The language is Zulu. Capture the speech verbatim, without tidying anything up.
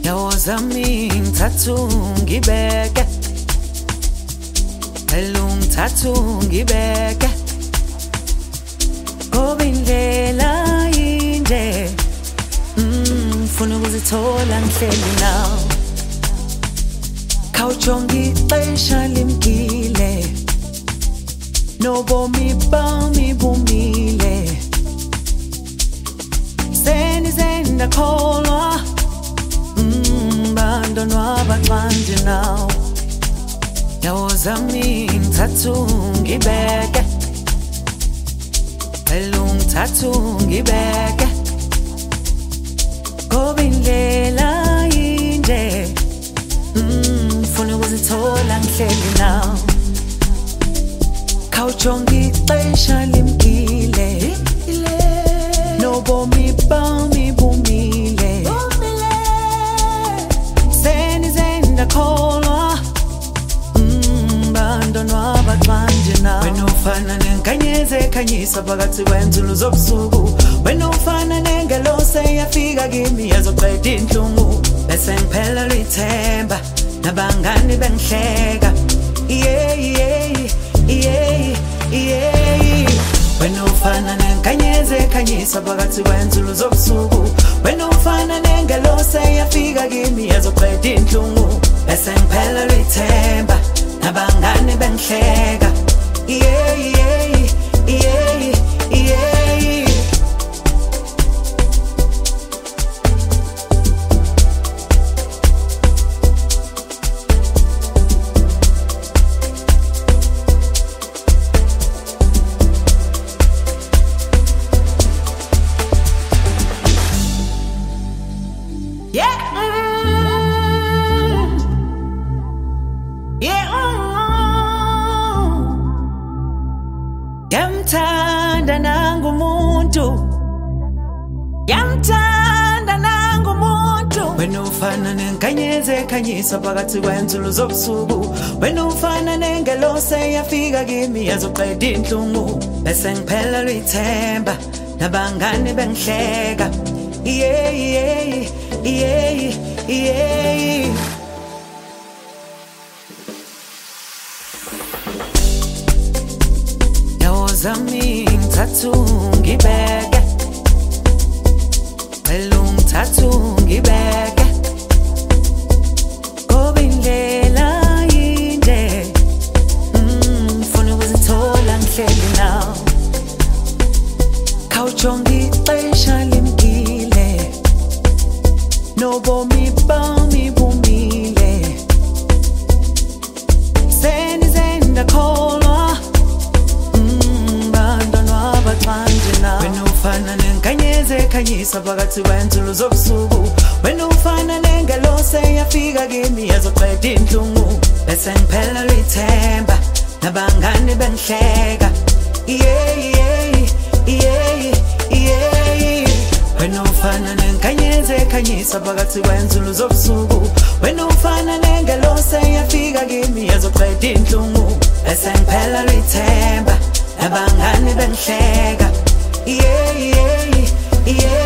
Yawozami ngithathu ngibeke Elung ngithathu ngibeke Ngoba indlela inde Mm funa ukuzithola ngihleli nawe Khawujonga ixesha limkile Nobomi bami bumile Senize ndakholwa Mm bandonwaba xa ndinawe Yawozami ngithathu ngibeke Elung ngithathu ngibeke Ngoba indlela inde Mm funa ukuzithola ngihleli nawe Khawujonga ixesha limkile Nobomi bami bumile Senize ndakholwa Mm bandonwaba xa ndinawe Wena ufana nenkanyezi ekhanyisa phakathi kwenzulu zobusuku Wena ufana nengelose yafika kimi yazoqeda inhlungu Bese ngiphelelwa ithemba nabangani bengihleka Yeah yeah yeah yeah Wena ufana nenkanyezi ekhanyisa phakathi kwenzulu zobusuku Wena ufana nengelose yafika kimi yazoqeda inhlungu Bese ngiphelelwa ithemba nabangani bengihleka Yeah yeah yeah yeah Yamthanda nangumuntu Yamthanda nangumuntu Wena ufana nenkanyezi ekhanyisa phakathi kwenzulu zobusuku Wena ufana nengelose yafika kimi yazoqeda inhlungu Bese ngiphelelwa ithemba nabangani bengihleka Yeah yeah yeah yeah Yawozami ngithathu ngibeke Elung ngithathu ngibeke Ngoba indlela inde Mm funa ukuzithola ngihleli nawe Khawujonga ixesha limkile Nobomi bami bumile Senize ndakholwa Wena ufana nenkanyezi ekhanyisa phakathi kwenzulu zobusuku Wena ufana nengelose yafika kimi yazoqeda inhlungu Bese ngiphelelwa ithemba nabangani bengihleka Yeah yeah yeah yeah Wena ufana nenkanyezi ekhanyisa phakathi kwenzulu zobusuku Wena ufana nengelose yafika kimi yazoqeda inhlungu Bese ngiphelelwa ithemba nabangani bengihleka Yeah yeah yeah